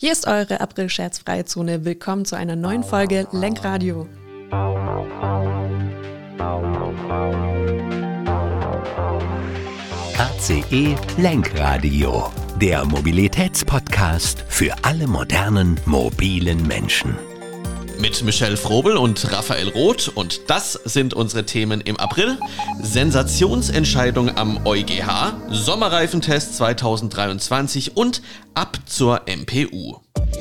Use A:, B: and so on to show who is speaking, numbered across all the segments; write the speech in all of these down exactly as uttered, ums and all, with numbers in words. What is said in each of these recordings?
A: Hier ist eure April-scherzfreie Zone. Willkommen zu einer neuen Folge Lenkradio.
B: A C E Lenkradio, der Mobilitätspodcast für alle modernen, mobilen Menschen.
C: Mit Michelle Frobel und Raphael Roth, und das sind unsere Themen im April. Sensationsentscheidung am EuGH, Sommerreifentest zweitausenddreiundzwanzig und ab zur M P U.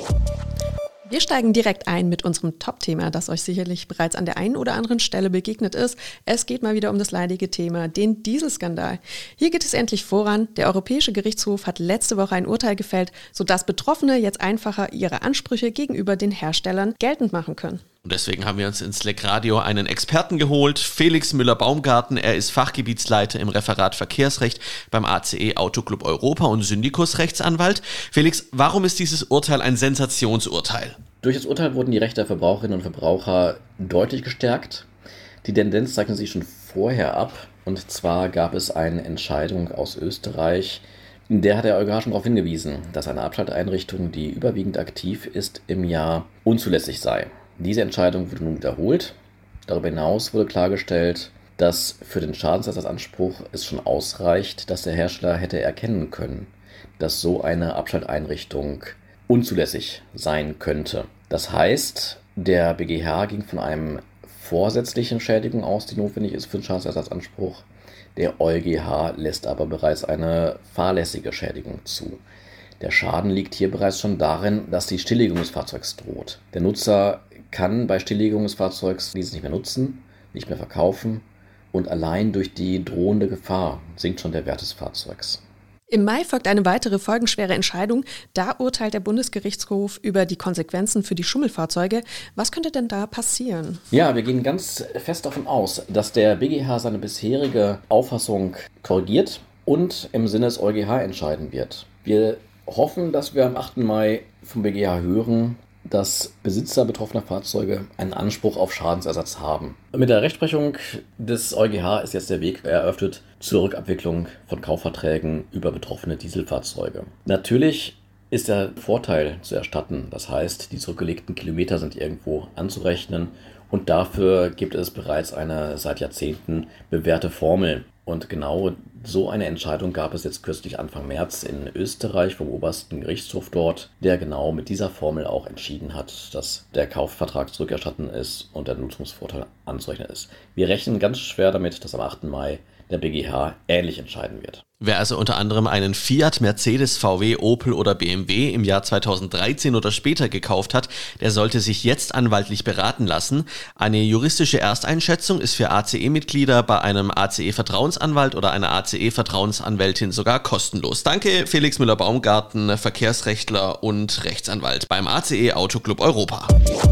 A: Wir steigen direkt ein mit unserem Top-Thema, das euch sicherlich bereits an der einen oder anderen Stelle begegnet ist. Es geht mal wieder um das leidige Thema, den Dieselskandal. Hier geht es endlich voran. Der Europäische Gerichtshof hat letzte Woche ein Urteil gefällt, sodass Betroffene jetzt einfacher ihre Ansprüche gegenüber den Herstellern geltend machen können.
C: Und deswegen haben wir uns ins Lenkradio einen Experten geholt, Felix Müller-Baumgarten. Er ist Fachgebietsleiter im Referat Verkehrsrecht beim A C E Autoclub Europa und Syndikus-Rechtsanwalt. Felix, warum ist dieses Urteil ein Sensationsurteil?
D: Durch das Urteil wurden die Rechte der Verbraucherinnen und Verbraucher deutlich gestärkt. Die Tendenz zeigte sich schon vorher ab. Und zwar gab es eine Entscheidung aus Österreich, in der hat der EuGH schon darauf hingewiesen, dass eine Abschalteinrichtung, die überwiegend aktiv ist, im Jahr unzulässig sei. Diese Entscheidung wurde nun wiederholt. Darüber hinaus wurde klargestellt, dass für den Schadensersatzanspruch es schon ausreicht, dass der Hersteller hätte erkennen können, dass so eine Abschalteinrichtung unzulässig sein könnte. Das heißt, der B G H ging von einem vorsätzlichen Schädigung aus, die notwendig ist für den Schadensersatzanspruch. Der EuGH lässt aber bereits eine fahrlässige Schädigung zu. Der Schaden liegt hier bereits schon darin, dass die Stilllegung des Fahrzeugs droht. Der Nutzer kann bei Stilllegung des Fahrzeugs dieses nicht mehr nutzen, nicht mehr verkaufen, und allein durch die drohende Gefahr sinkt schon der Wert des Fahrzeugs.
A: Im Mai folgt eine weitere folgenschwere Entscheidung. Da urteilt der Bundesgerichtshof über die Konsequenzen für die Schummelfahrzeuge. Was könnte denn da passieren?
D: Ja, wir gehen ganz fest davon aus, dass der B G H seine bisherige Auffassung korrigiert und im Sinne des EuGH entscheiden wird. Wir hoffen, dass wir am achten Mai vom B G H hören, dass Besitzer betroffener Fahrzeuge einen Anspruch auf Schadensersatz haben. Mit der Rechtsprechung des EuGH ist jetzt der Weg eröffnet zur Rückabwicklung von Kaufverträgen über betroffene Dieselfahrzeuge. Natürlich ist der Vorteil zu erstatten, das heißt, die zurückgelegten Kilometer sind irgendwo anzurechnen, und dafür gibt es bereits eine seit Jahrzehnten bewährte Formel. Und genau so eine Entscheidung gab es jetzt kürzlich Anfang März in Österreich vom obersten Gerichtshof dort, der genau mit dieser Formel auch entschieden hat, dass der Kaufvertrag zurückerstatten ist und der Nutzungsvorteil anzurechnen ist. Wir rechnen ganz schwer damit, dass am achten Mai der B G H ähnlich entscheiden wird.
C: Wer also unter anderem einen Fiat, Mercedes, V W, Opel oder B M W im Jahr zweitausenddreizehn oder später gekauft hat, der sollte sich jetzt anwaltlich beraten lassen. Eine juristische Ersteinschätzung ist für A C E-Mitglieder bei einem A C E-Vertrauensanwalt oder einer A C E-Vertrauensanwältin sogar kostenlos. Danke, Felix Müller-Baumgarten, Verkehrsrechtler und Rechtsanwalt beim A C E Autoclub Europa.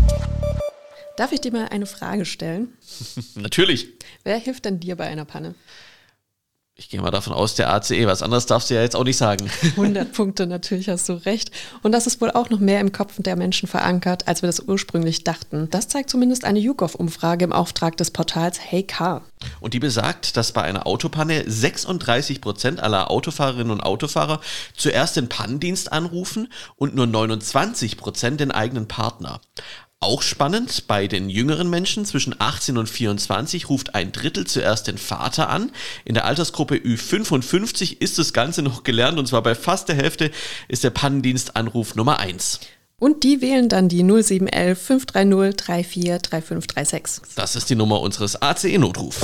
A: Darf ich dir mal eine Frage stellen?
C: Natürlich.
A: Wer hilft denn dir bei einer Panne?
C: Ich gehe mal davon aus, der A C E. Was anderes darfst du ja jetzt auch nicht sagen.
A: hundert Punkte, natürlich hast du recht. Und das ist wohl auch noch mehr im Kopf der Menschen verankert, als wir das ursprünglich dachten. Das zeigt zumindest eine YouGov-Umfrage im Auftrag des Portals Hey Car.
C: Und die besagt, dass bei einer Autopanne sechsunddreißig Prozent aller Autofahrerinnen und Autofahrer zuerst den Pannendienst anrufen und nur neunundzwanzig Prozent den eigenen Partner. Auch spannend, bei den jüngeren Menschen zwischen achtzehn und vierundzwanzig ruft ein Drittel zuerst den Vater an. In der Altersgruppe Ü fünfundfünfzig ist das Ganze noch gelernt, und zwar bei fast der Hälfte ist der Pannendienst Anruf Nummer eins.
A: Und die wählen dann die null sieben eins elf fünf drei null drei vier drei fünf drei sechs.
C: Das ist die Nummer unseres A C E-Notrufs.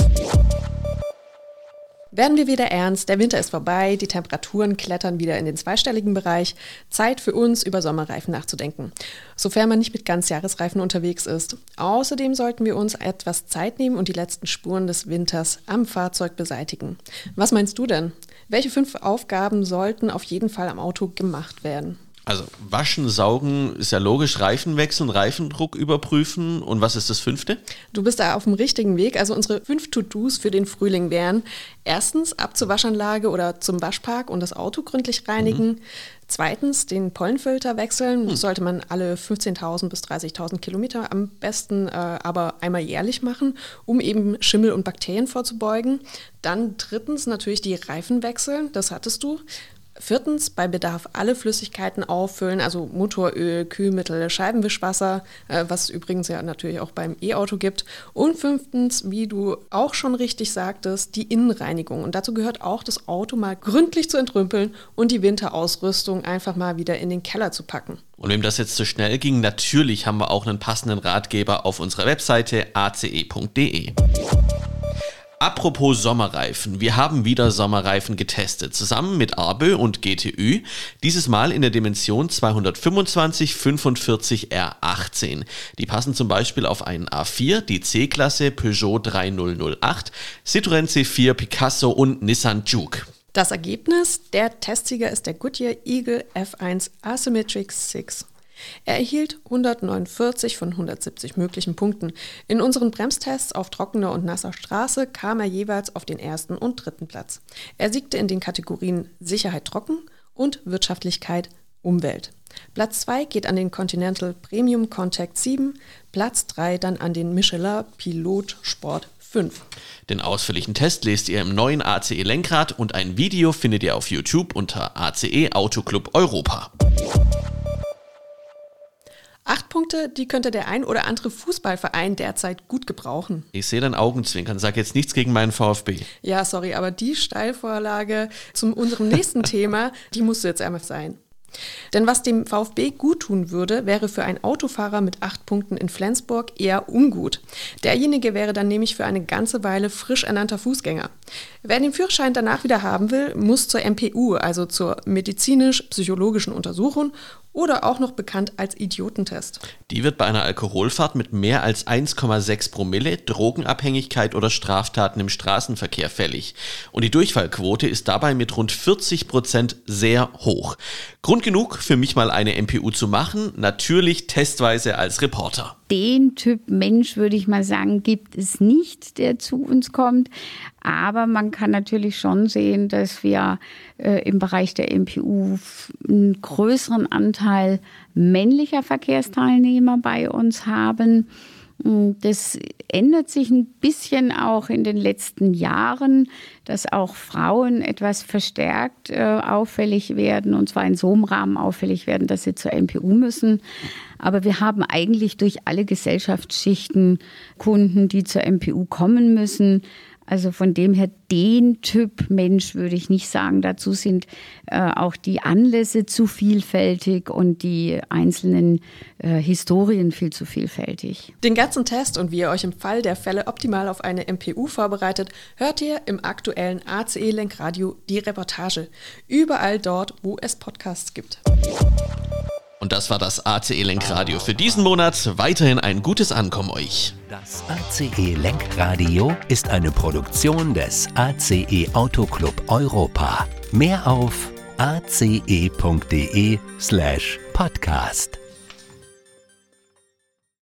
A: Werden wir wieder ernst, der Winter ist vorbei, die Temperaturen klettern wieder in den zweistelligen Bereich. Zeit für uns, über Sommerreifen nachzudenken, sofern man nicht mit Ganzjahresreifen unterwegs ist. Außerdem sollten wir uns etwas Zeit nehmen und die letzten Spuren des Winters am Fahrzeug beseitigen. Was meinst du denn? Welche fünf Aufgaben sollten auf jeden Fall am Auto gemacht werden?
C: Also waschen, saugen ist ja logisch, Reifen wechseln, Reifendruck überprüfen. Und was ist das fünfte?
A: Du bist da auf dem richtigen Weg. Also unsere fünf To-Dos für den Frühling wären: erstens ab zur Waschanlage oder zum Waschpark und das Auto gründlich reinigen. Mhm. Zweitens den Pollenfilter wechseln. Das sollte man alle fünfzehntausend bis dreißigtausend Kilometer am besten äh, aber einmal jährlich machen, um eben Schimmel und Bakterien vorzubeugen. Dann drittens natürlich die Reifen wechseln. Das hattest du. Viertens, bei Bedarf alle Flüssigkeiten auffüllen, also Motoröl, Kühlmittel, Scheibenwischwasser, äh, was es übrigens ja natürlich auch beim E-Auto gibt. Und fünftens, wie du auch schon richtig sagtest, die Innenreinigung. Und dazu gehört auch, das Auto mal gründlich zu entrümpeln und die Winterausrüstung einfach mal wieder in den Keller zu packen.
C: Und wem das jetzt zu schnell ging, natürlich haben wir auch einen passenden Ratgeber auf unserer Webseite a c e punkt d e. Apropos Sommerreifen, wir haben wieder Sommerreifen getestet, zusammen mit Arbö und G T Ü, dieses Mal in der Dimension zweihundertfünfundzwanzig fünfundvierzig R achtzehn. Die passen zum Beispiel auf einen A vier, die C-Klasse, Peugeot dreitausend acht, Citroën C vier, Picasso und Nissan Juke.
A: Das Ergebnis, der Testsieger ist der Goodyear Eagle F eins Asymmetric sechs. Er erhielt hundertneunundvierzig von hundertsiebzig möglichen Punkten. In unseren Bremstests auf trockener und nasser Straße kam er jeweils auf den ersten und dritten Platz. Er siegte in den Kategorien Sicherheit trocken und Wirtschaftlichkeit Umwelt. Platz zwei geht an den Continental Premium Contact sieben, Platz drei dann an den Michelin Pilot Sport fünf.
C: Den ausführlichen Test lest ihr im neuen A C E Lenkrad und ein Video findet ihr auf YouTube unter A C E Autoclub Europa.
A: Acht Punkte, die könnte der ein oder andere Fußballverein derzeit gut gebrauchen.
C: Ich sehe dein Augenzwinkern, sag jetzt nichts gegen meinen VfB.
A: Ja, sorry, aber die Steilvorlage zu unserem nächsten Thema, die musste jetzt einmal sein. Denn was dem VfB gut tun würde, wäre für einen Autofahrer mit acht Punkten in Flensburg eher ungut. Derjenige wäre dann nämlich für eine ganze Weile frisch ernannter Fußgänger. Wer den Führerschein danach wieder haben will, muss zur M P U, also zur medizinisch-psychologischen Untersuchung, oder auch noch bekannt als Idiotentest.
C: Die wird bei einer Alkoholfahrt mit mehr als eins Komma sechs Promille, Drogenabhängigkeit oder Straftaten im Straßenverkehr fällig. Und die Durchfallquote ist dabei mit rund vierzig Prozent sehr hoch. Grund genug für mich mal eine M P U zu machen, natürlich testweise als Reporter.
E: Den Typ Mensch, würde ich mal sagen, gibt es nicht, der zu uns kommt. Aber man kann natürlich schon sehen, dass wir äh, im Bereich der M P U einen größeren Anteil männlicher Verkehrsteilnehmer bei uns haben. Das ändert sich ein bisschen auch in den letzten Jahren, dass auch Frauen etwas verstärkt äh, auffällig werden, und zwar in so einem Rahmen auffällig werden, dass sie zur M P U müssen. Aber wir haben eigentlich durch alle Gesellschaftsschichten Kunden, die zur M P U kommen müssen. Also von dem her, den Typ Mensch würde ich nicht sagen. Dazu sind äh, auch die Anlässe zu vielfältig und die einzelnen äh, Historien viel zu vielfältig.
A: Den ganzen Test und wie ihr euch im Fall der Fälle optimal auf eine M P U vorbereitet, hört ihr im aktuellen A C E Lenkradio die Reportage. Überall dort, wo es Podcasts gibt.
C: Und das war das A C E Lenkradio für diesen Monat. Weiterhin ein gutes Ankommen euch.
B: Das A C E Lenkradio ist eine Produktion des A C E Autoclub Europa. Mehr auf a c e punkt d e slash podcast.